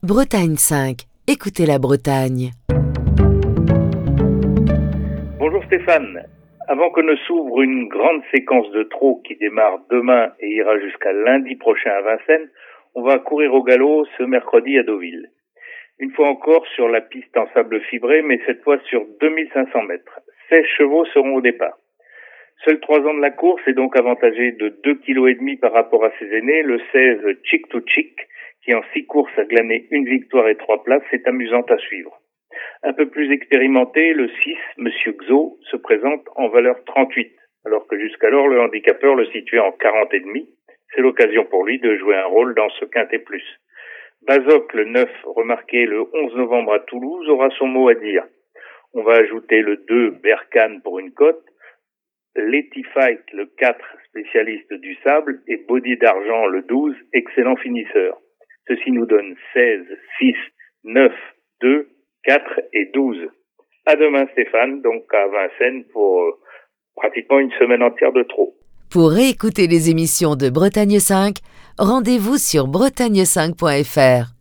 Bretagne 5. Écoutez la Bretagne. Bonjour Stéphane. Avant que ne s'ouvre une grande séquence de trot qui démarre demain et ira jusqu'à lundi prochain à Vincennes, on va courir au galop ce mercredi à Deauville. Une fois encore sur la piste en sable fibré, mais cette fois sur 2500 mètres. 16 chevaux seront au départ. Seul 3 ans de la course est donc avantagé de 2,5 kg par rapport à ses aînés. Le 16 Chick to Chick, qui en 6 courses a glané une victoire et 3 places, c'est amusant à suivre. Un peu plus expérimenté, le 6, Monsieur Xo, se présente en valeur 38, alors que jusqu'alors le handicapeur le situait en 40,5. C'est l'occasion pour lui de jouer un rôle dans ce quintet plus. Bazoc, le 9, remarqué le 11 novembre à Toulouse, aura son mot à dire. On va ajouter le 2, Berkane pour une cote, Letty Fight, le 4, spécialiste du sable, et Body d'Argent, le 12, excellent finisseur. Ceci nous donne 16, 6, 9, 2, 4 et 12. À demain Stéphane, donc à Vincennes pour pratiquement une semaine entière de trot. Pour réécouter les émissions de Bretagne 5, rendez-vous sur bretagne5.fr.